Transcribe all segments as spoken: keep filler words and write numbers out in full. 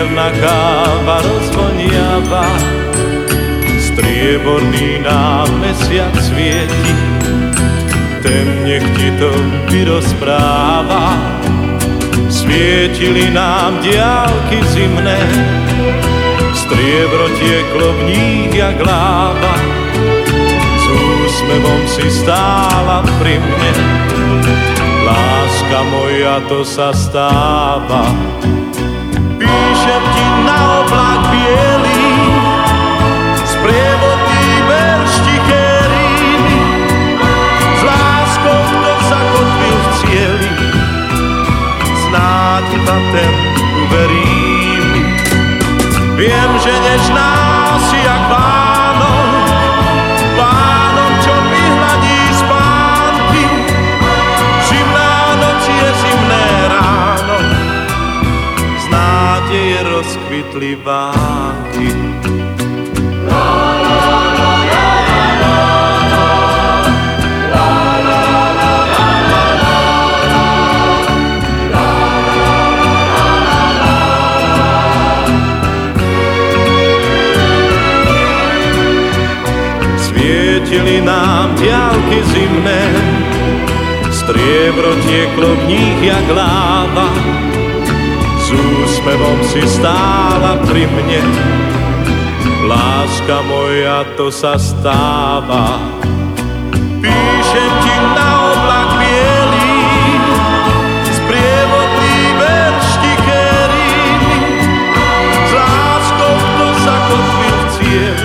čierna káva rozvoniava, strieborný nám mesiac svieti, ten nech ti to vyrozpráva. Svietili nám diaľky zimné, striebro tieklo v nich jak láva, s úsmevom si stála pri mne, láska moja, to sa stáva. Píšem ti na oblak bielý, sprievodný verš tichý, s láskou, kto zakotvil v cieli, snáď iba ten uverím. Viem, že nežná si jak Vánok, Vánok, čo vyhladí spánky, zimná noc je zimné ráno, z nádeje rozkvitli vánky. Svietili nám diaľky zimné, striebro tieklo v nich jak láva, s úsmevom si stála pri mne, láska moja, to sa stáva. Píšem ti na oblak bielý, sprievodný verš tiché rímy, s láskou, kto zakotvil v cieli,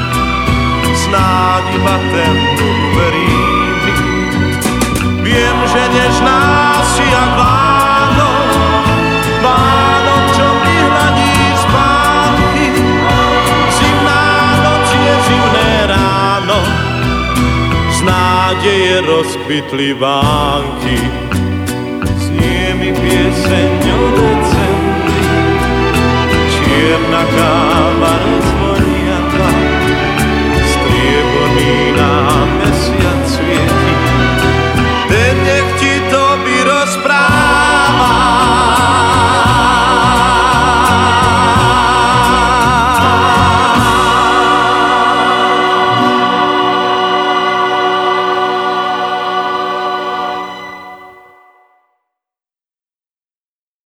snáď iba ten uverím. Viem, že nežná si jak Vánok, Vánok, čo vyhladí spánky, zimná noc je zimné ráno, z nádeje rozkvitli vánky. Znie mi pieseň o decembri, čierna káva